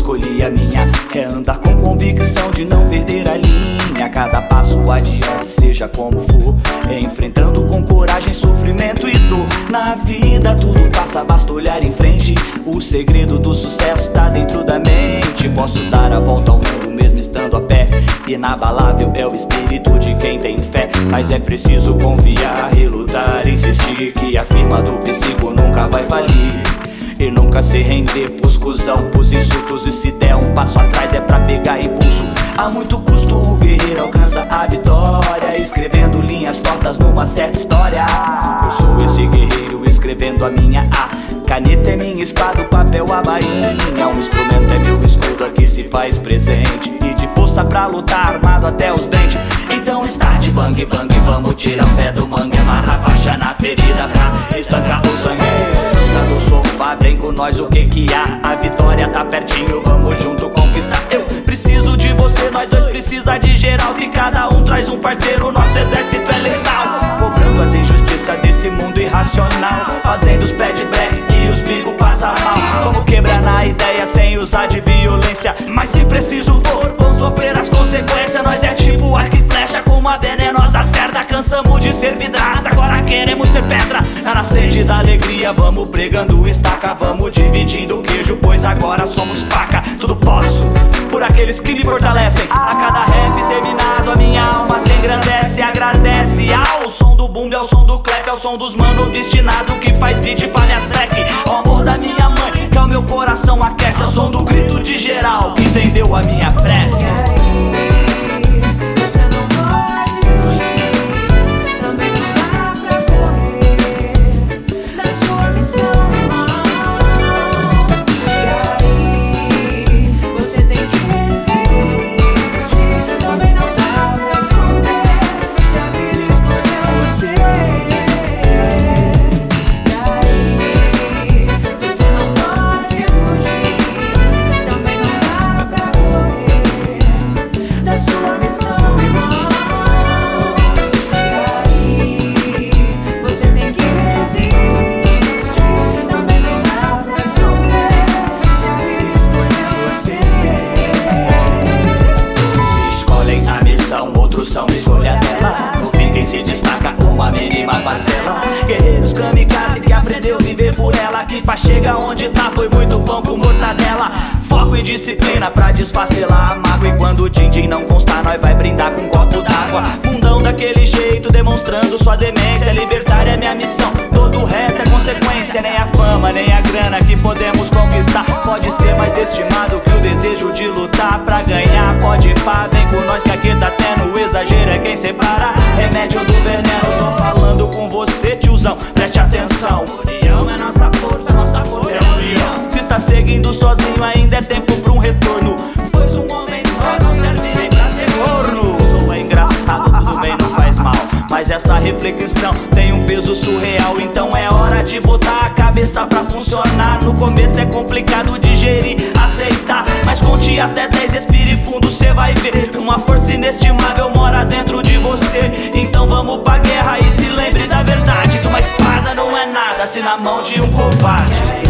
escolhi a minha. É andar com convicção de não perder a linha. Cada passo adiante, seja como for, é enfrentando com coragem, sofrimento e dor. Na vida tudo passa, basta olhar em frente. O segredo do sucesso tá dentro da mente. Posso dar a volta ao mundo mesmo estando a pé. Inabalável é o espírito de quem tem fé. Mas é preciso confiar, relutar, insistir, que a firma do psico nunca vai falir. E nunca se render pros cuzão, pros insultos. E se der um passo atrás é pra pegar impulso. A muito custo o guerreiro alcança a vitória, escrevendo linhas tortas numa certa história. Eu sou esse guerreiro escrevendo a minha caneta é minha espada, o papel a bainha. Um instrumento é meu escudo, aqui se faz presente. E de força pra lutar, armado até os dentes. Então start, bang, bang, vamos tirar o pé do mangue. Amarra a faixa na ferida pra estancar o sangue. Tá no sofá, vem com nós, o que há? A vitória tá pertinho, vamos junto conquistar. Eu preciso de você, nós dois precisa de geral. Se cada um traz um parceiro, nosso exército é letal. Cobrando as injustiças desse mundo irracional, fazendo os pé de break e os bicos passam mal. Vamos quebrar na ideia sem usar de violência, mas se preciso for, vão sofrer as consequências. Nós é tipo arco e flecha com uma venenosa cerda. Cansamos de ser vidraça, agora queremos ser pedra. Na sede da alegria, vamos pregando estaca. Vamos dividindo o queijo, pois agora somos faca. Tudo posso, por aqueles que me fortalecem. A cada rap terminado, a minha alma se engrandece. Agradece ao som do boom, é o som do clap, é o som dos mano obstinado que faz beat pra minhas track. O amor da minha mãe, que é o meu coração aquece. É o som do grito de geral, que entendeu a minha prece. São escolha dela, no fim quem se destaca, uma mínima parcela. Guerreiros kamikaze que aprendeu a viver por ela, que pra chegar onde tá foi muito pão com mortadela. Foco e disciplina pra desfacelar a mágoa. E quando o din-din não constar, nós vai brindar com um copo d'água. Mundão daquele jeito, demonstrando sua demência. Libertar é minha missão, todo o resto é consequência. Nem a fama, nem a grana que podemos conquistar pode ser mais estimado que o desejo de lutar pra ganhar. Pode pá, vem com nós que aqui tá tendo. O exagero é quem separa, remédio do veneno. Tô falando com você, tiozão, preste atenção. União é nossa força é união. Se está seguindo sozinho, ainda é tempo pra um retorno, pois um homem só não serve nem pra ser corno. Não é engraçado, tudo bem, não faz mal, mas essa reflexão tem um peso surreal. Então é hora de botar a cabeça pra funcionar. No começo é complicado digerir, aceitar, mas conte até 10, respire fundo, cê vai ver. Uma força inestimável mora dentro de você. Então vamos pra guerra e se lembre da verdade, que uma espada não é nada se na mão de um covarde.